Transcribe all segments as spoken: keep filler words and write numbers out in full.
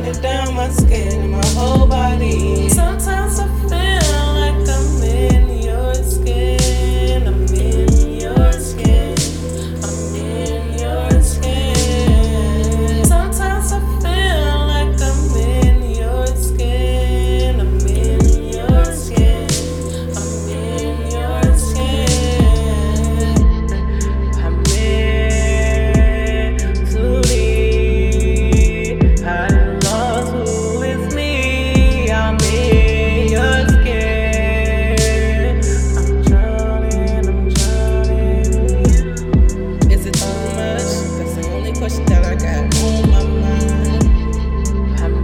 it down my skin and my whole body. Sometimes I feel like I'm in your skin. I'm in your skin. I'm in your skin. Sometimes I feel like I'm in your skin. I'm in your skin. I'm in your skin. I'm in too deep. I lost who is me. I'm in your skin. I'm drowning. I'm drowning. Is it too much? That's the only question that I got on my mind. I'm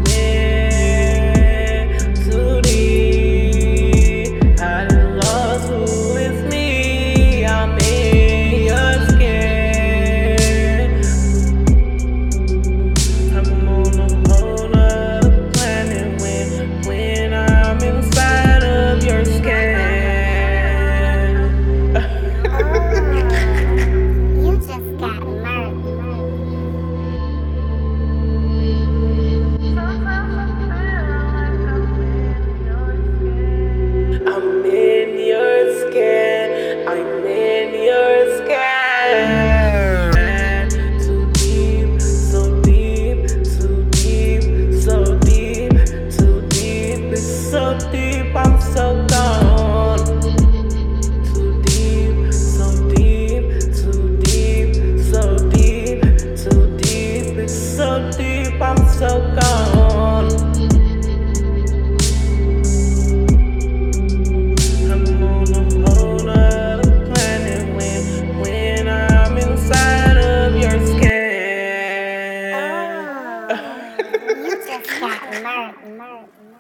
in too deep. I lost who is me. I'm in your skin. I'm on a whole nother planet when, when I'm inside of your skin. You just got murked. I'm in your skin. I'm in your skin. Too deep, so deep, too deep, so deep, too deep, it's so deep, I'm so gone. Too deep, so deep, too deep, so deep, too deep, it's so deep, I'm so gone. I'm on a whole nother planet when, when I'm inside of your skin. Oh, you just got murked.